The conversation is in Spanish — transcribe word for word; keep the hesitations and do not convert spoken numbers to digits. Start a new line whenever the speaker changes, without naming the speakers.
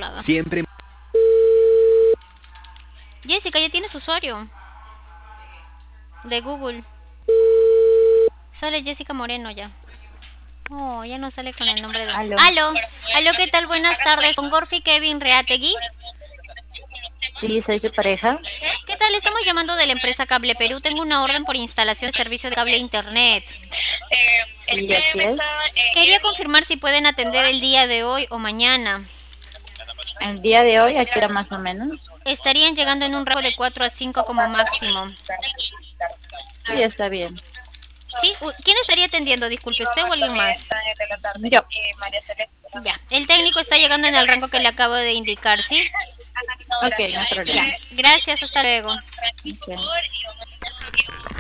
lado.
Siempre.
Jessica, ¿ya tienes usuario? De Google. Sale Jessica Moreno ya. Oh, ya no sale con el nombre de...
Aló.
Aló. Aló, ¿qué tal? Buenas tardes. Con Gorfi Kevin Reategui.
Sí, soy su pareja.
¿Qué tal? Estamos llamando de la empresa Cable Perú. Tengo una orden por instalación de servicio de cable internet.
Sí, así es.
Quería confirmar si pueden atender el día de hoy o mañana.
El día de hoy, ¿a qué hora más o menos?
Estarían llegando en un rango de cuatro a cinco como máximo.
Sí, está bien.
¿Sí? U- ¿Quién estaría atendiendo? Disculpe, ¿usted o alguien más?
Yo.
Ya. El técnico está llegando en el rango que le acabo de indicar, ¿sí?
Ok, no hay
Ya.
problema.
Gracias, hasta luego.
Ok.